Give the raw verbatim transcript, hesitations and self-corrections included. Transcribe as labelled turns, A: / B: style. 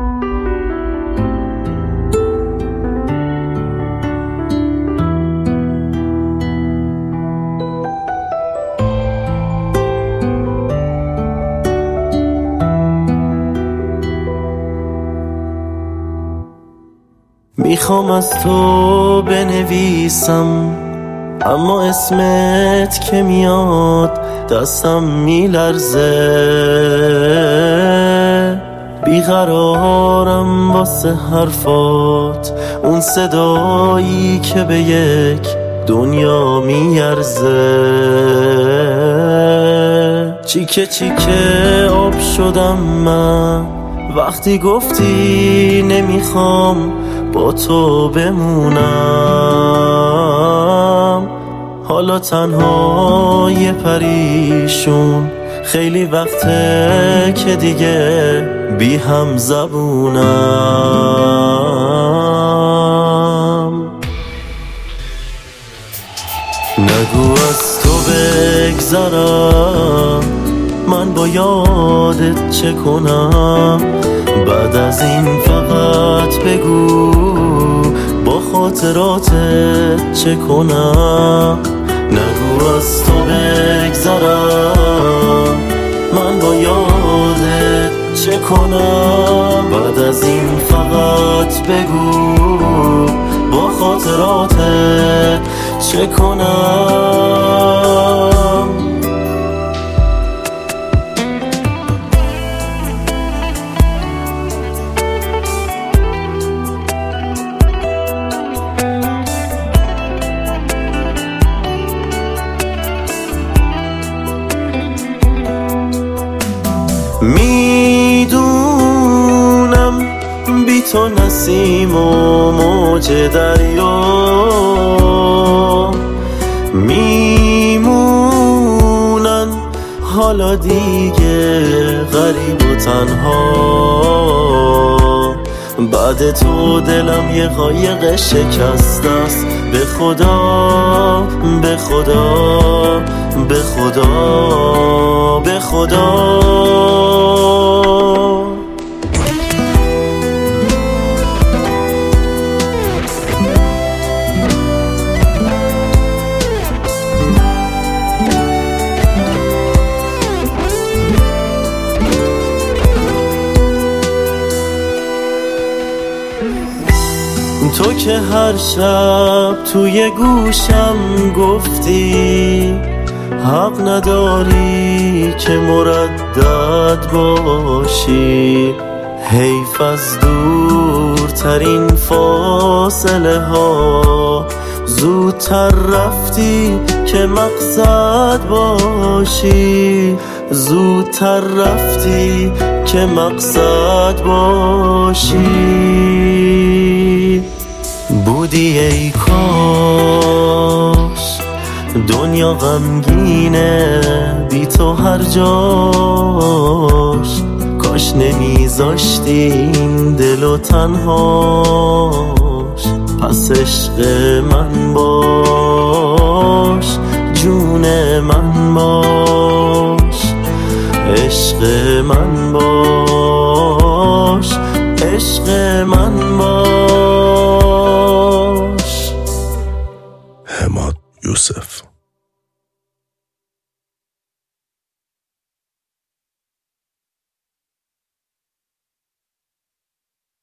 A: میخوام از تو بنویسم، اما اسمت که میاد دستم میلرزه. بیقرارم واسه حرفات، اون صدایی که به یک دنیا میارزه. چیکه چیکه آب شدم من وقتی گفتی نمیخوام با تو بمونم. حالا تنها یه پریشون، خیلی وقته که دیگه بی هم زبونم. نگو از تو بگذرم، من با یادت چه کنم؟ بعد از این فقط بگو با خاطراتت چه کنم؟ نگو از تو بگذرم، من با یادت چه کنم؟ بعد از این فقط بگو با خاطراتت چه کنم؟ میدونم بی تو نسیم و موج دریا میمونن، حالا دیگه غریب و تنها. بعد تو دلم یه قایق شکسته است، به خدا به خدا به خدا به خدا. تو که هر شب توی گوشم گفتی حق نداری که مردد باشی. حیف از دورترین فاصله ها زودتر رفتی که مقصد باشی. زودتر رفتی که مقصد باشی. بودی ای کاش دنیا غمگینه بی تو هر جاش. کاش نمیذاشتی این دلو تنهاش. پس عشق من باش، جون من باش، عشق